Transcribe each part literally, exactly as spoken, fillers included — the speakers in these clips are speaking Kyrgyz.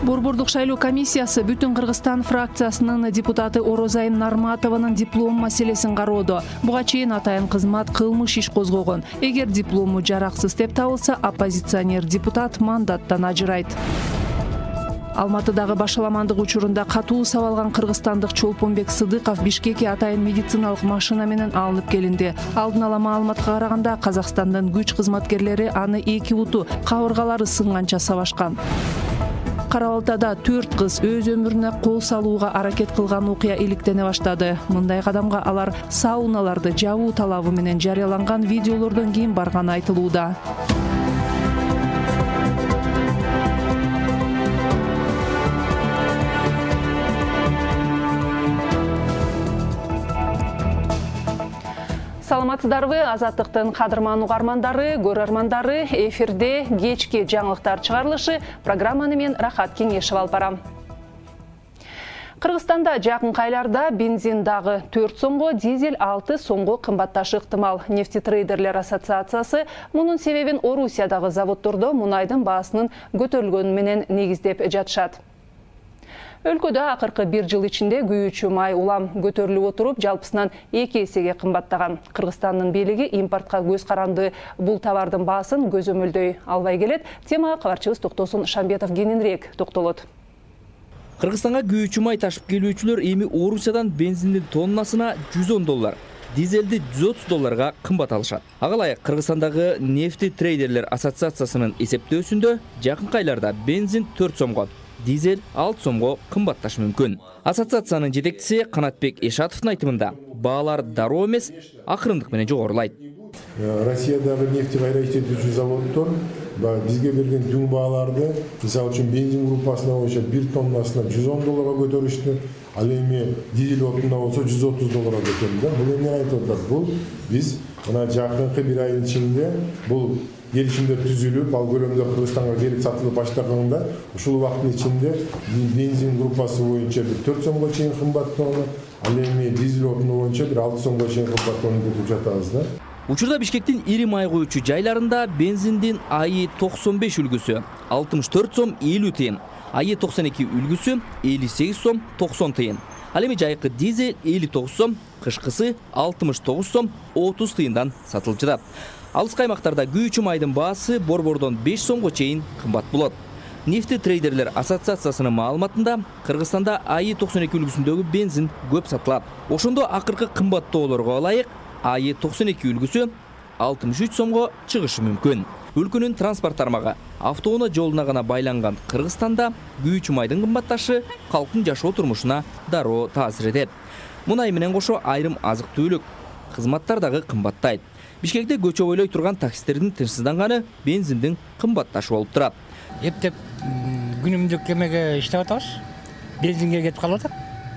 Борбордук шайлоо комиссиясы Бүтүн Кыргызстан фракциясынын депутаты Орозайым Нарматованын диплом маселесин кароодо. Буга чейин атайын кызмат кылмыш иш козгогон. Эгер диплому жараксыз деп табылса, оппозиционер депутат мандаттан ажырайт. Алматыдагы башаламандык учурунда катуу сабалган кыргызстандык Чолпонбек Сыдыков Бишкекке атайын медициналык машина менен алынып келинди. Алдын ала маалыматка караганда, Казакстандын күч кызматкерлери аны эки уту кабыргалары сынганча сабашкан. Кара-Балтада төрт кыз өз өмүрүнө кол салууга аракет кылган окуя иликтене баштады. Мындай кадамга алар сауналарды жабуу талабы менен жарыяланган видеолордон кийин барганы айтылууда. Саламатсыздарбы, Азаттыктын кадырман угармандары, көрөрмандары, эфирде кечки жаңылыктар чыгарылышы, программаны мен Рахат Кеңешев алып барам. Кыргызстанда жакын айларда бензин дагы төрт сомго, дизель алты сомго кымбатташы ыктымал. Нефтитрейдерлер ассоциациясы мунун себебин Орусиядагы заводдордо мунайдын баасынын көтөрүлгөнү менен негиздеп жатышат. Өлкөдө акыркы бир жыл ичинде күйүүчү май улам көтөрүлүп отуруп, жалпысынан эки эсеге кымбаттаган. Кыргызстандын бийлиги импортко көз каранды бул товардын баасын көзөмөлдөй албай келет. Темага кабарчыбыз Токтосун Шамбетов кененирээк токтолот. Кыргызстанга күйүүчү май ташып келүүчүлөр эми Орусиядан бензиндин тоннасына жүз он доллар, дизелди жүз отуз долларга кымбат алышат. Ага ылайык Кыргызстандагы нефти трейдерлер ассоциациясынын эсептөөсүндө жакынкы айларда бензин төрт сомго, дизель алты сомго кымбатташы мүмкүн. Ассоциациянын жетекчиси Канатбек Эшатовдун айтымында, баалар дароо эмес, акырындык менен жогорулайт. Россиядагы нефти кайра иштетүүчү заводдор бизге берген түн бааларды, мисалы үчүн бензин группасына боюнча бир тоннасына жүз он долларга көтөрүштү, ал эми дизель отунда болсо жүз отуз долларга көтөрүлдү. Бул эмне айтып атат? Бул биз мына жакынкы бир айдын ичинде бул келишимдер түзүлүп, ал көлөмдө Кыргызстанга келип сатылып баштаганда, ушул убакыттын ичинде бензин группасы боюнча бир төрт сомго чейин кымбаттоону, ал эми дизель отуну боюнча бир алты сомго чейин кымбаттоону күтүп жатабыз да. Учурда Бишкектин ири май коюучу жайларында бензиндин АИ токсон беш үлгүсү алтымыш төрт сом элүү тыйын, АИ токсон эки үлгүсү элүү сегиз сом токсон тыйын. Ал эми жайкы дизель элүү тогуз сом, кышкысы алтымыш тогуз сом отуз тыйындан сатылып жатат. Алыскы аймактарда күйүүчү майдын баасы борбордон беш сомго чейин кымбат болот. Нефти трейдерлер ассоциациясынын маалыматында Кыргызстанда АИ токсон эки үлгүсүндөгү бензин көп сатылат. Ошондо акыркы кымбаттоолорго ылайык АИ токсон эки үлгүсү алтымыш үч сомго чыгышы мүмкүн. Өлкөнүн транспорт тармагы автоунаа жолуна гана байланган Кыргызстанда күйүүчү майдын кымбатташы калктын жашоо турмушуна дароо таасир этет. Мунай менен кошо айрым азык-түлүк кызматтар дагы кымбаттайт. Бишкекте көчө бойлой турган таксистердин тынчсызданганы бензиндин кымбатташы болуп турат. Эптеп күнүмдүк эмеге иштеп атабыз. Бензинге кетип калып атат.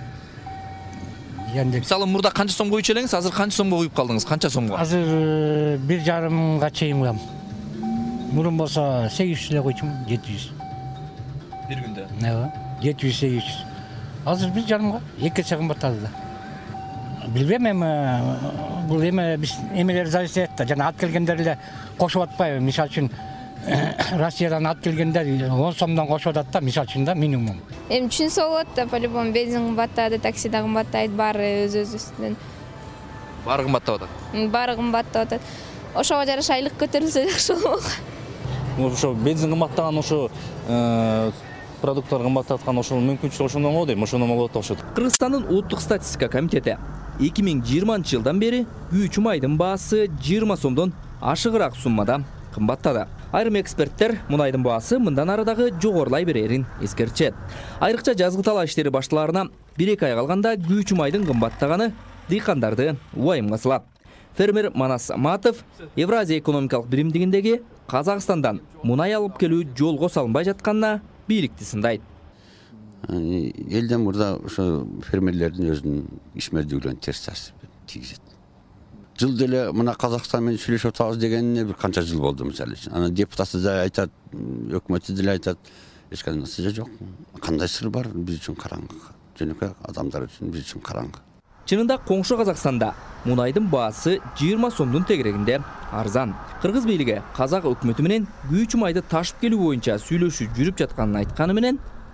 Мисалы мурда канча сом коюучу элеңиз, азыр канча сомго куюп калдыңыз? Канча сомго? Азыр бир жарымга чейин куям. Мурун болсо сегиз жүз эле койчумун, жети жүз. Бир күндө? Ооба, жети жүз сегиз жүз. Азыр бир жарымга эки эсе кымбаттады да. Билбейм, эми бул эме биз эмелер зависит этет да. Жана ат келгендер эле кошуп атпайбы. Мисалы үчүн Россиядан ат келгендер он сомдон кошуп атат да, мисалы үчүн да, минимум. Эми түшүнсө болот да, по-любому бензин кымбаттады, такси да кымбаттайт, баары өз өзүнөн. Баары кымбаттап атат. Баары кымбаттап атат. Ошого жараша айлык көтөрүлсө жакшы болмок. Ошо бензин кымбаттаган, ошо продукттар кымбаттап аткан, ошол мүмкүнчүлүк ошондон го дейм, ошондон болот окшойт. Кыргызстандын улуттук статистика комитети эки миң жыйырманчы жылдан бери күйүүчү майдын баасы жыйырма сомдон ашыгыраак суммада кымбаттады. Айрым эксперттер мунайдын баасы мындан ары дагы жогорулай берерин эскертет. Айрыкча жазгы талаа иштери башталарына бир эки ай калганда күйүүчү майдын кымбаттаганы дыйкандарды убайымга салат. Фермер Манас Саматов Евразия экономикалык биримдигиндеги Казакстандан мунай алып келүү жолго салынбай жатканына бийликти сындайт. Элден мурда ошо фермерлердин өзүнүн ишмердүүлүгүнө терс таасир тийгизет. Жыл деле мына Казакстан менен сүйлөшүп атабыз дегенине бир канча жыл болду мисалы үчүн. Анан депутаты да айтат, өкмөтү деле айтат, эч кандай нерсе жок. Кандай сыр бар биз үчүн караңгы. Жөнөкөй адамдар үчүн биз үчүн караңгы. Чынында коңшу Казакстанда мунайдын баасы жыйырма сомдун тегерегинде арзан. Кыргыз бийлиги Казак өкмөтү менен күйүүчү майды ташып келүү боюнча сүйлөшүү жүрүп жатканын айтканы менен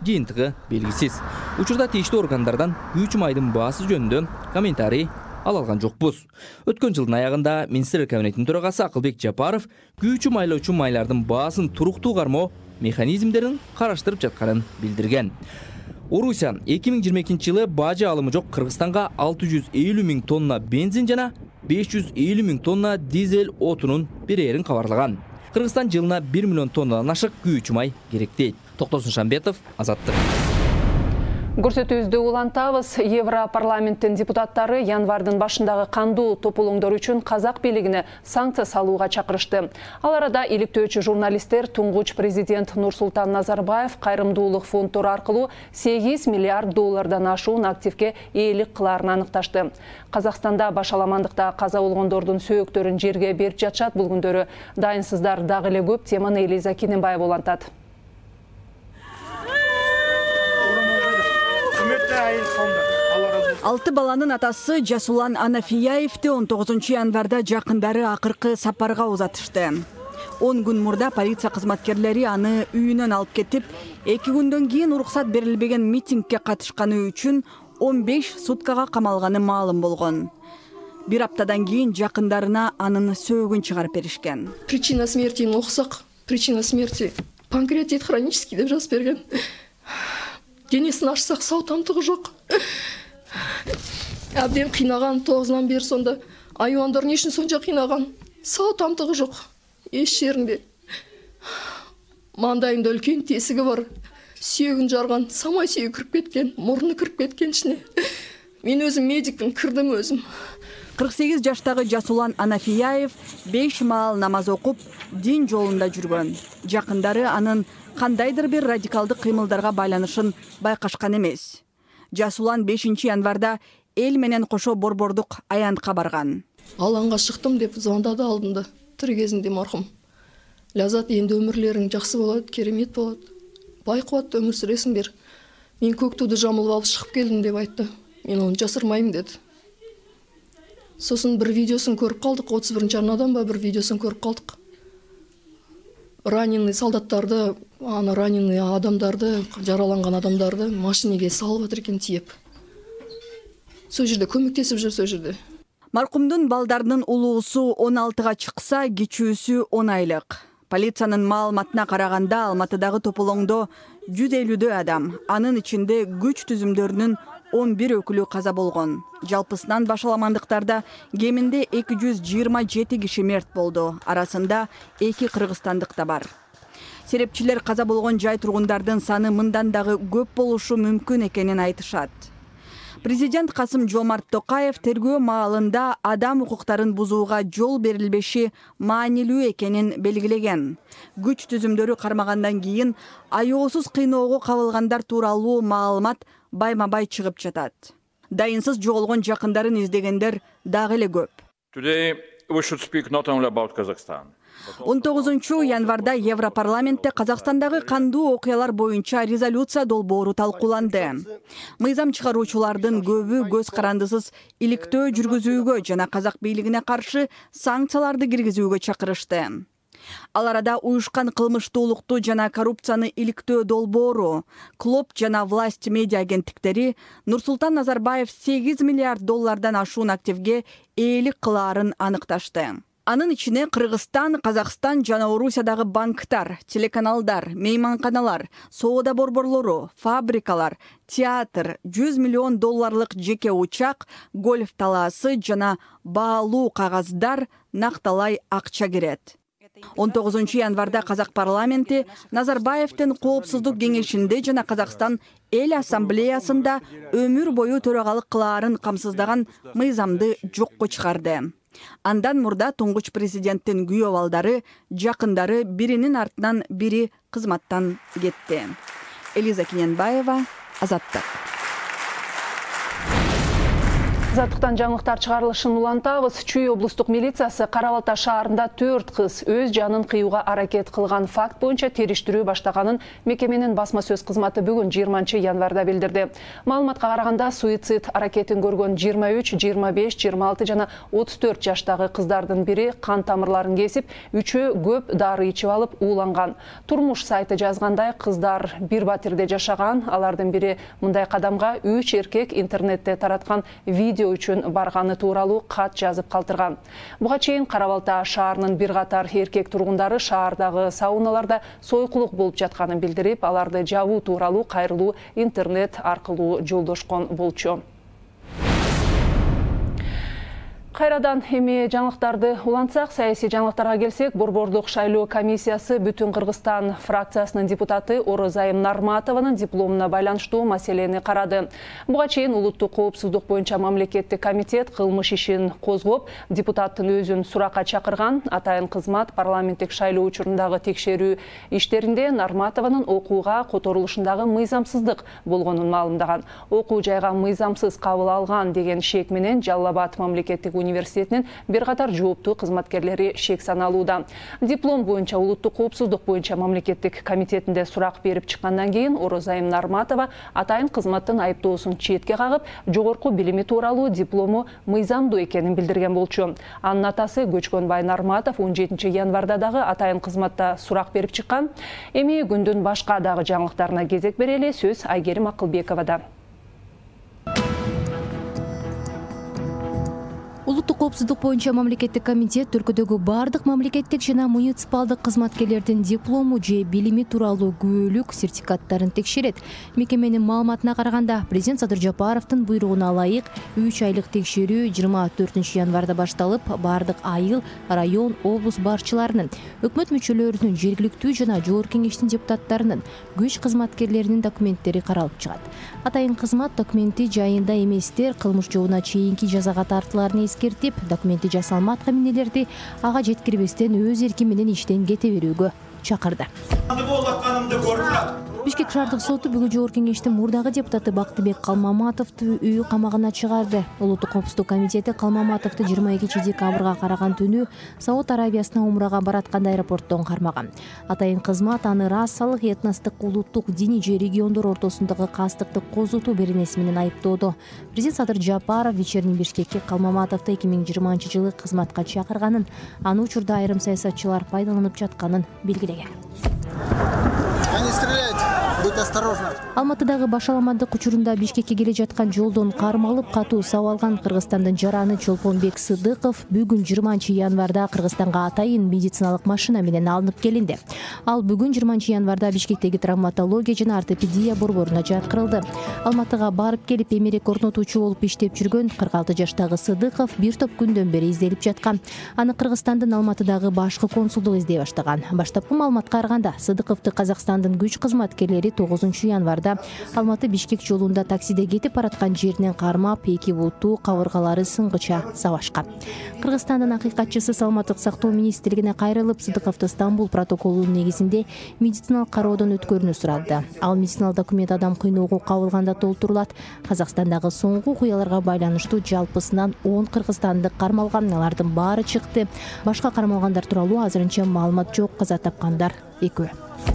жыйынтыгы белгисиз. Учурда тийиштүү органдардан күйүүчү майдын баасы жөнүндө комментарий ала алган жокпуз. Өткөн жылдын аягында Министрлер кабинетинин төрагасы Акылбек Жапаров күйүүчү майлоочу майлардын баасын туруктуу кармоо механизмдерин караштырып жатканын билдирген. Орусия эки миң жыйырма экинчи жылы бажы алымы жок Кыргызстанга алты жүз элүү миң тонна бензин жана беш жүз элүү миң тонна дизель отунун берерин кабарлаган. Кыргызстан жылына бир миллион тоннадан ашык күйүүчү май керек дейт. Токтосун Шамбетов, Азаттык. Көрсөтүүбүздү улантабыз. Европарламенттин депутаттары январдын башындагы кандуу тополоңдор үчүн казак бийлигине санкция салууга чакырышты. Ал арада иликтөөчү журналисттер туңгуч президент Нурсултан Назарбаев кайрымдуулук фонддору аркылуу сегиз миллиард доллардан ашуун активге ээлик кылаарын аныкташты. Казакстанда башаламандыкта каза болгондордун сөөктөрүн жерге берип жатышат. Бул күндөрү дайынсыздар дагы эле көп. Теманы Элиза Кененбаева улантат. Алты баланын атасы Жасулан Анафияевди он тогузунчу январда жакындары акыркы сапарга узатышты. он күн мурда полиция кызматкерлери аны үйүнөн алып кетип, эки күндөн кийин уруксат берилбеген митингге катышканы үчүн он беш суткага камалганы маалым болгон. Бир аптадан кийин жакындарына анын сөөгүн чыгарып беришкен. Причина смерти окусак, причина смерти панкреатит хронический деп жазып берген. Денесин ашсак сау тамтыгы жок. Абден кыйнаган, тогузунан бери сонда айвандар не үчүн сонча кыйнаган? Сау тамтыгы жок. Эч жеринде. Мандайында үлкен тесиги бар. Сүйөгүн жарган, самай сүйөгү кирип кеткен, мурну кирип кеткен ичине. Мен өзүм медикмин, кирдим өзүм. кырк сегиз жаштагы Жасулан Анафияев беш маал намаз окуп, дин жолунда жүргөн. Жакындары анын кандайдыр бир радикалдык кыймылдарга байланышын байкашкан эмес. Жасулан бешинчи январда эл менен кошо борбордук аянтка барган. Алаңга чыктым деп звондады алдында. Тирүү кезинде мархум. Лязат, энди өмүрлериң жакшы болот, керемет болот. Бай кубат өмүр сүрөсүңдер. Мен көк туду жамылып алып чыгып келдим деп айтты. Мен аны жасырмайм деди. Сосын бир видеосун көрүп калдык, отуз биринчи арнадан ба бир видеосун көрүп калдык. Раненый солдаттарды, аны раненый адамдарды, жараланган адамдарды машинеге салып атыр экен тиеп. Сол жерде көмөктесип жүр, сол жерде. Маркумдун балдарынын улуусу он алтыга чыкса, кичүүсү он айлык. Полициянын маалыматына караганда Алматыдагы тополоңдо жүз элүү адам, анын ичинде күч түзүмдөрүнүн он бир өкүлү каза болгон. Жалпысынан башаламандыктарда кеминде эки жүз жыйырма жети киши мерт болду. Арасында эки кыргызстандык да бар. Серепчилер каза болгон жай тургундардын саны мындан дагы көп болушу мүмкүн экенин айтышат. Президент Касым Жомарт Токаев тергөө маалында адам укуктарын бузууга жол берилбеши маанилүү экенин белгилеген. Күч түзүмдөрү кармагандан кийин аяосуз кыйноого кабылгандар тууралуу маалымат байма-бай чыгып жатат. Дайынсыз жоголгон жакындарын издегендер дагы эле көп. Today we should speak not only about Kazakhstan. он тогузунчу январда Европарламентте Казакстандагы кандуу окуялар боюнча резолюция долбоору талкууланды. Мыйзам чыгаруучулардын көбү көз карандысыз иликтөө жүргүзүүгө жана казак бийлигине каршы санкцияларды киргизүүгө чакырышты. Ал арада уюшкан кылмыштуулукту жана коррупцияны иликтөө долбоору, Клоп жана власть медиа агенттиктери Нурсултан Назарбаев сегиз миллиард доллардан ашуун активге ээлик кылаарын аныкташты. Анын ичине Кыргызстан, Казакстан жана Орусиядагы банктар, телеканалдар, мейманканалар, соода борборлору, фабрикалар, театр, жүз миллион долларлык жеке учак, гольф талаасы жана баалуу кагаздар накталай акча кирет. он тогузунчу январда Казак парламенти Назарбаевдин коопсуздук кеңешинде жана Казакстан эл ассамблеясында өмүр бою төрагалык кылаарын камсыздаган мыйзамды жокко чыгарды. Андан мурда туңгуч президенттин күйөө балдары, жакындары биринин артынан бири кызматтан кетти. Элиза Кененбаева, Азаттык. Азаттыктан жаңылыктар чыгарылышын улантабыз. Чүй облустук милициясы Кара Балта шаарында төрт кыз өз жанын кыюуга аракет кылган факт боюнча териштирүү баштаганын мекеменин басма сөз кызматы бүгүн жыйырманчы январда билдирди. Маалыматка караганда суицид аракетин көргөн жыйырма үч, жыйырма беш, жыйырма алты жана отуз төрт жаштагы кыздардын бири кан тамырларын кесип, үчөө көп дары ичип алып ууланган. Турмуш сайты жазгандай, кыздар бир батирде жашаган. Алардын бири мындай кадамга үч эркек интернетте тараткан видео үчүн барганы тууралуу кат жазып калтырган. Буга чейин Кара Балта шаарынын бир катар эркек тургундары шаардагы сауналарда сойкулук болуп жатканын билдирип, аларды жабуу тууралуу кайрылуу интернет аркылуу жолдошкон болчу. Кайрадан эми жаңылыктарды улантсак, саясий жаңылыктарга келсек, Борбордук шайлоо комиссиясы Бүтүн Кыргызстан фракциясынын депутаты Орозайым Нарматованын дипломуна байланыштуу маселени карады. Буга чейин улуттук коопсуздук боюнча мамлекеттик комитет кылмыш ишин козгоп, депутаттын өзүн суракка чакырган. Атайын кызмат парламенттик шайлоо учурундагы текшерүү иштеринде Нарматованын окууга которулушундагы мыйзамсыздык болгонун маалымдаган. Окуу жайга мыйзамсыз кабыл алган деген шек менен Жалал Абад мамлекеттик университетинин бир катар жооптуу кызматкерлери шек саналууда. Диплом боюнча улуттук коопсуздук боюнча мамлекеттик комитетинде сурак берип чыккандан кийин Орозайым Нарматова атайын кызматтын айыптоосун четке кагып, жогорку билими тууралуу диплому мыйзамдуу экенин билдирген болчу. Анын атасы Көчкөнбай Нарматов он жетинчи январда дагы атайын кызматта сурак берип чыккан. Эми күндүн башка дагы жаңылыктарына кезек берели. Сөз Айгерим Акылбековада. Улуттук коопсуздук боюнча мамлекеттик комитет өлкөдөгү бардык мамлекеттик жана муниципалдык кызматкерлердин диплому же билими тууралуу күбөлүк сертификаттарын текшерет. Мекеменин маалыматына караганда, президент Садыр Жапаровдун буйругуна ылайык үч айлык текшерүү жыйырма төртүнчү январда башталып, бардык айыл, район, облус башчыларынын, өкмөт мүчөлөрүнүн, жергиликтүү жана жогорку кеңештин депутаттарынын, күч кызматкерлеринин документтери каралып чыгат. Атайын кызмат документи жайында эместер кылмыш жообуна чейинки жазага тартыларын эскертип, документи жасалмат каминелерди ага жеткирбестен өз эрки менен иштен кете берүүгө чакырды. Бишкек шаардык соту бүгүн жогорку кеңештин мурдагы депутаты Бактыбек Калмаматовду үй камагына чыгарды. Улуттук коопсуздук комитети Калмаматовду жыйырма экинчи декабрга караган түнү Сауд Арабиясына умрага баратканда аэропорттон кармаган. Атайын кызмат аны расалык, этностук, улуттук, диний же региондор ортосундагы кастыкты козутуу беренеси менен айыптоодо. Президент Садыр Жапаров вечерний Бишкекке Калмаматовду эки миң жыйырманчы жылы кызматка чакырганын, аны учурда айрым саясатчылар пайдаланып жатканын белгилеген. Не стреляйте, будь осторожны. Алматыдагы башаламандык учурунда Бишкекке келе жаткан жолдон кармалып катуу саб алган Кыргызстандын жараны Чолпонбек Сыдыков бүгүн жыйырманчы январда Кыргызстанга атайын медициналык машина менен алынып келинди. Ал бүгүн жыйырманчы январда Бишкектеги травматология жана ортопедия борборуна жаткырылды. Алматыга барып келип эмерек орнотуучу болуп иштеп жүргөн кырк алты жаштагы Сыдыков бир топ күндөн бери изделип жаткан. Аны Кыргызстандын Алматыдагы башкы консулдугу издей баштаган. Баштапкы маалыматка караганда Сыдыковду Казакстандын күч кызматкерлери тогузунчу январда Алматы Бишкек жолунда таксиде кетип бараткан жеринен кармап, эки буту кабыргалары сынгыча сабашкан. Кыргызстандын акыйкатчысы Саламаттык сактоо министрлигине кайрылып, Сыдыковду Стамбул протоколунун негизинде медициналык кароодон өткөрүүнү сурады. Ал медициналык документ адам кыйноого кабылганда толтурулат. Казакстандагы соңку окуяларга байланыштуу жалпысынан он кыргызстандык кармалган, алардын баары чыкты. Башка кармалгандар тууралуу азырынча маалымат жок, каза тапкандар экөө.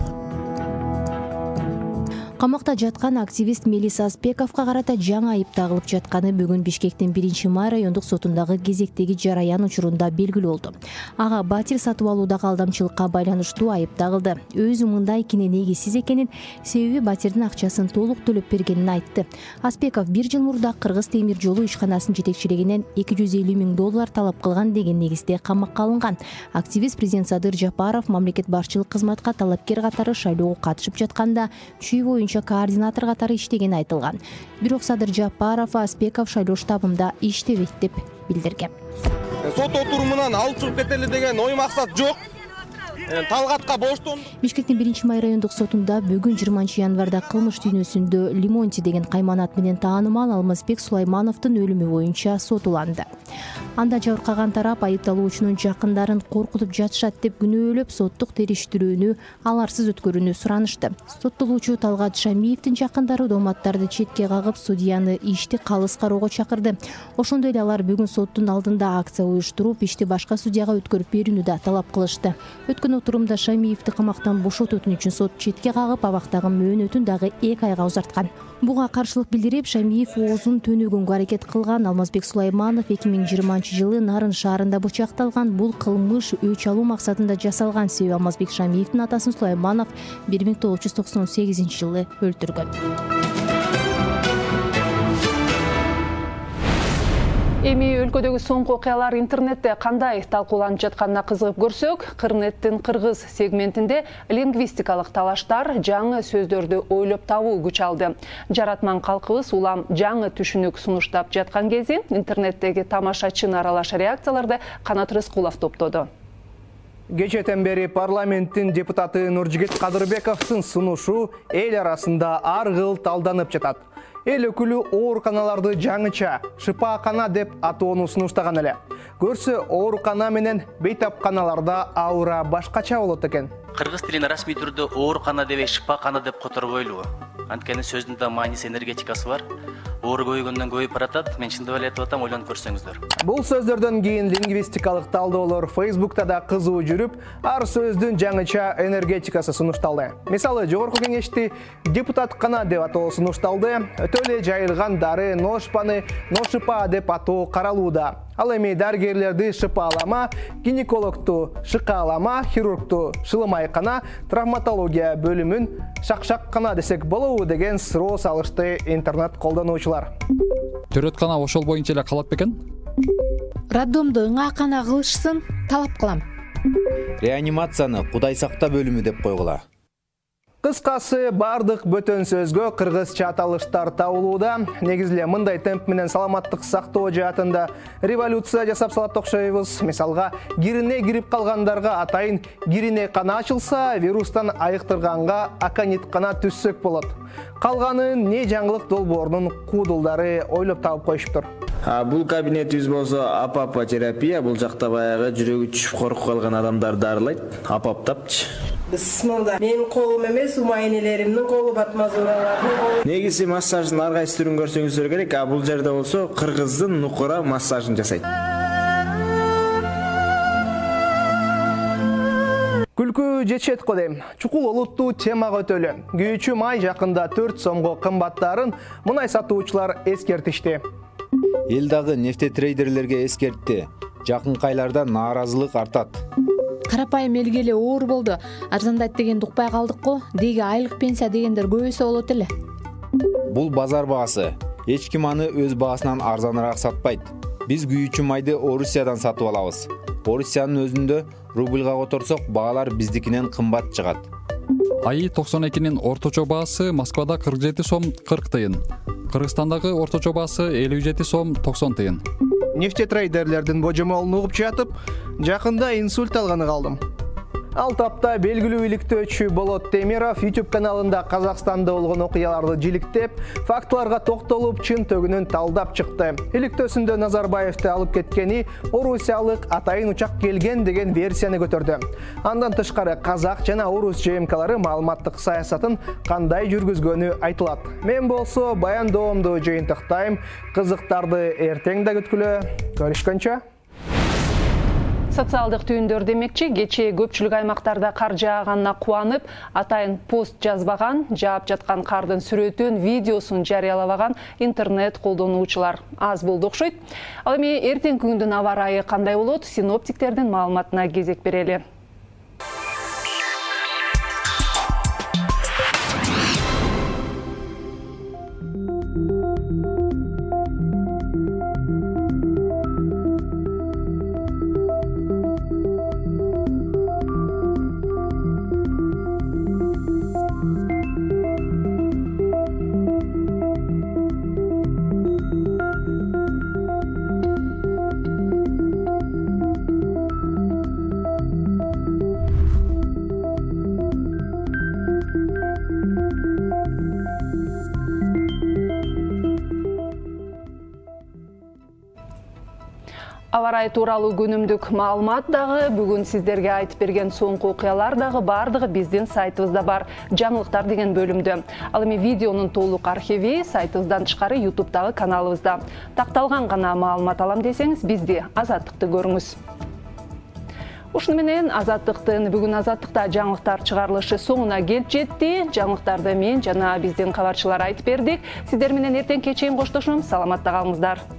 Камакта жаткан активист Мелис Аспековго карата жаңы айып тагылып жатканы бүгүн Бишкектин биринчи май райондук сотундагы кезектеги жараян учурунда белгилүү болду. Ага батир сатып алуудагы алдамчылыкка байланыштуу айып тагылды. Өзү мындай кине негизсиз экенин, себеби батирдин акчасын толук төлөп бергенин айтты. Аспеков бир жыл мурда Кыргыз темир жолу ишканасынын жетекчилигинен эки жүз элүү миң доллар талап кылган деген негизде камакка алынган. Активист президент Садыр Жапаров мамлекет башчылык кызматка талапкер катары шайлоого катышып жатканда чүй боюнча координатор катары иштеген айтылган. Бирок Садыр Жапаров Аспеков шайлоо штабында иштебейт деп билдирген. Сот отурумунан алып чыгып кетели деген ой максат жок. талгатка боштон. Бишкектин биринчи май райондук сотунда бүгүн жыйырманчы январда кылмыш дүйнөсүндө Лимонти деген кайманат менен таанымал Алмазбек Сулаймановдун өлүмү боюнча сот уланды. Анда жабыркаган тарап айыпталуучунун жакындарын коркутуп жатышат деп күнөөлөп соттук териштирүүнү аларсыз өткөрүүнү суранышты. Соттолуучу Талгат Шамиевдин жакындары дооматтарды четке кагып, судьяны ишти калыс кароого чакырды. Ошондой эле алар бүгүн соттун алдында акция уюштуруп, ишти башка судьяга өткөрүп берүүнү да талап кылышты. Өткөн отурумда Шамиевди камактан бошотуу үчүн сот четке кагып, абактагы мөөнөтүн дагы эки айга узарткан. Буга каршылык билдирип, Шамиев оозун төнөгөнгө аракет кылган. Алмазбек Сулайманов эки миң жыйырманчы жылы Нарын шаарында бычакталган. Бул кылмыш өч алуу максатында жасалган. Себеби Алмазбек Шамиевдин атасын Сулайманов бир миң тогуз жүз токсон сегизинчи жылы өлтүргөн. Эми өлкөдөгү соңку окуялар интернетте кандай талкууланып жатканына кызыгып көрсөк, Кырнеттин кыргыз сегментинде лингвистикалык талаштар жаңы сөздөрдү ойлоп табуу күч алды. Жаратман калкыбыз улам жаңы түшүнүк сунуштап жаткан кези интернеттеги тамашачын аралаш реакцияларды Канат Рыскулов топтоду. Кечэтен бери парламенттин депутаты Нуржигит Кадырбековдун сунушу эл арасында ар кыл талданып жатат. Эл өкүлү ооруканаларды жаңыча шыпаакана деп атоону сунуштаган эле. Көрсө оорукана менен бейтапканаларда аура башкача болот экен. Кыргыз тилин расмий түрдө оорукана деп шыпаакана деп которбойлубу? Анткени сөздүн да мааниси энергетикасы бар. Оору көйгөндөн көбөйүп баратат. Мен чындап эле айтып атам, ойлонуп көрсөңүздөр. Бул сөздөрдөн кийин лингвистикалык талдоолор Facebook'та да кызуу жүрүп, ар сөздүн жаңыча энергетикасы сунушталды. Мисалы, жогорку кеңешти депутаткана деп атоо сунушталды. Өтө эле жайылган дары ношпаны ношыпа деп атоо каралууда. Ал эми дарыгерлерди шыпаалама, гинекологту шыкаалама, хирургту шылымайкана, травматология бөлүмүн шакшаккана десек болобу деген суроо салышты интернет колдонуучулар. Төрөткана ошол боюнча эле калат бекен? Роддомду ыңаакана кылышсын талап кылам. Реанимацияны Кудай сакта бөлүмү деп койгула. Кыскасы, бардык бөтөн сөзгө кыргызча аталыштар табылууда. Негизиле мындай темп менен саламаттык сактоо жаатында революция жасап салат окшойбуз. Мисалга, кирине кирип калгандарга атайын кирине кана ачылса, вирустан айыктырганга аконит кана түссөк болот. Калганын не жаңылык долбоорунун куудулдары ойлоп табып коюшуптур. Бул кабинетибиз болсо апапа терапия, бул жакта баягы жүрөгү түшүп коркуп калган адамдар дарылайт. Апаптапчы. Бисмилла. Менин колум эмес, умайнелеримдин колу, батмазуралардын колу. Негизи массаждын ар кайсы түрүн көрсөңүздөр керек. А бул жерде болсо кыргыздын нукура массажын жасайт. Күлкү жетишет го дейм. Чукул олуттуу темага өтөлү. Күйүүчү май жакында төрт сомго кымбаттарын мунай сатуучулар эскертишти. Эл дагы нефтетрейдерлерге эскертти. Жакынкы айларда нааразылык артат. Карапайым элге эле оор болду. Арзандайт деген укпай калдык го. Деги айлык пенсия дегендер көбөйсө болот эле. Бул базар баасы. Эч ким аны өз баасынан арзаныраак сатпайт. Биз күйүүчү майды Орусиядан сатып алабыз. Орусиянын өзүндө рубльга которсок, баалар биздикинен кымбат чыгат. АИ токсон экинин орточо баасы Москвада кырк жети сом кырк тыйын. Кыргызстандагы орточо баасы элүү жети сом токсон тыйын. Нефтетрейдерлердин божомолун угуп жатып, жакында инсульт алганы калдым. Ал тапта белгилүү иликтөөчү Болот Темиров YouTube каналында Казакстанда болгон окуяларды жиликтеп, фактыларга токтолуп, чын төгүнүн талдап чыкты. Иликтөөсүндө Назарбаевди алып кеткени орусиялык атайын учак келген деген версияны көтөрдү. Андан тышкары казак жана орус ЖМКлары маалыматтык саясатын кандай жүргүзгөнү айтылат. Мен болсо баяндоомду жыйынтыктайм. Кызыктарды эртең да күткүлө. Көрүшкөнчө. Социалдык түйүндөр демекчи, кечээ көпчүлүк аймактарда кар жааганына кубанып, атайын пост жазбаган, жаап жаткан кардын сүрөтүн, видеосун жарыялабаган интернет колдонуучулар аз болду окшойт. Ал эми эртеңки күндүн аба ырайы кандай болот? Синоптиктердин маалыматына кезек берели. аба ырайы тууралуу күнүмдүк маалымат дагы, бүгүн сиздерге айтып берген соңку окуялар дагы бардыгы биздин сайтыбызда бар, жаңылыктар деген бөлүмдө. Ал эми видеонун толук архиви сайтыбыздан тышкары ютубтагы каналыбызда. Такталган гана маалымат алам десеңиз, бизди Азаттыкты көрүңүз. Ушуну менен Азаттыктын бүгүн Азаттыкта жаңылыктар чыгарылышы соңуна келип жетти. Жаңылыктарды мен жана биздин кабарчылар айтып бердик. Сиздер менен эртең кечейин коштошом. Саламатта калыңыздар.